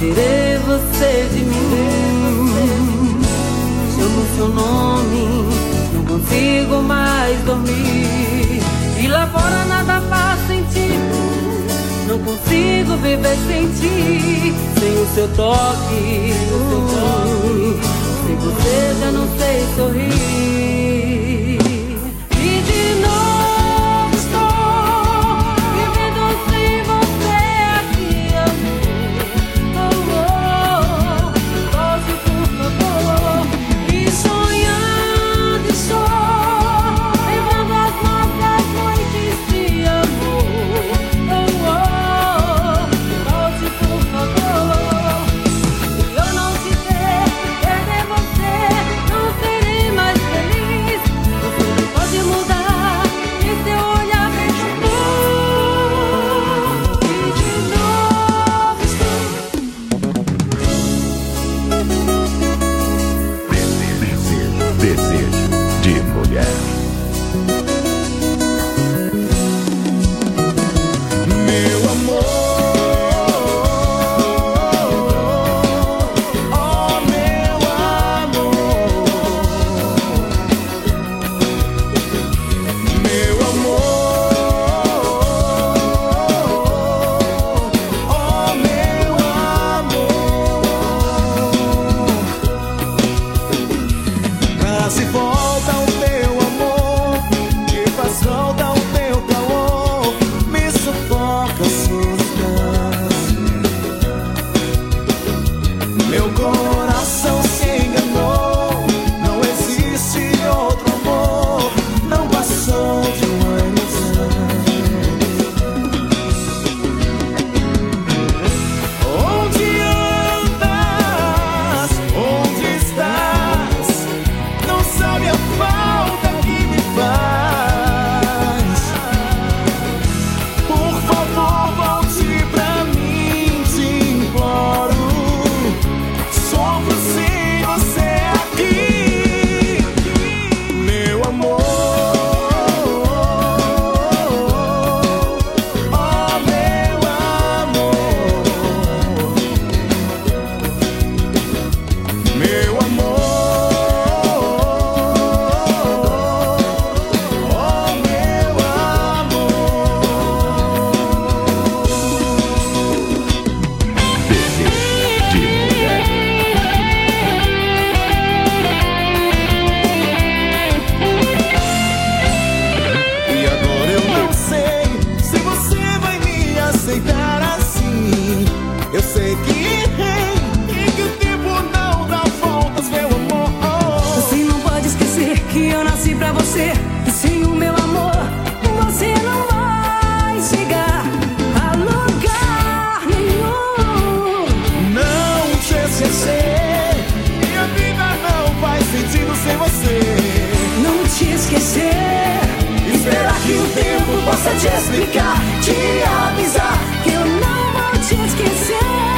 tirei você de mim. Chamo seu nome, não consigo mais dormir. E lá fora nada faz sentido, não consigo viver sem ti. Sem o seu toque, sem você já não sei sorrir. E de novo estou vivendo sem você aqui, amor. Volte por favor. E sonhando estou, lembrando as nossas noites de amor. Volte por favor. Se eu não te ter, perder você, não serei mais feliz. Você não pode mudar, e seu olhar vem tão bom. E de novo Desejo de mulher. Meu amor, oh meu amor, meu amor, oh meu amor. Traz de volta o teu amor, que faz falta o teu calor, me sufoca a solidão. Meu coração se enganou, não existe outro amor, não passou de uma ilusão. Onde andas? Onde estás? Não sabe a falta que me faz. Por favor, volte pra mim, te imploro. Sofro sem você aqui, meu amor, oh meu amor, meu amor, oh meu amor. Desejo de mulher. E agora eu não sei se você vai me aceitar assim. Eu sei que errei e que o tempo não dá voltas, meu amor. Você não pode esquecer que eu nasci pra você. E sem o meu amor, você não vai chegar a lugar nenhum. Não te esquecer, minha vida não faz sentido sem você. Não te esquecer, Esperar que o tempo possa te explicar, te avisar que eu não vou te esquecer.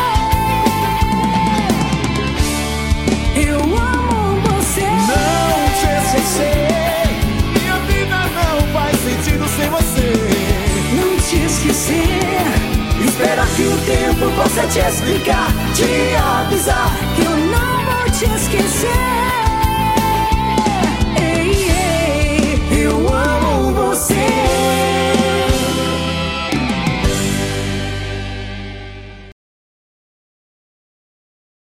Eu amo você. não te esquecer. Minha vida não faz sentido sem você. Não te esquecer, Esperar que o tempo possa te explicar, te avisar que eu não vou te esquecer.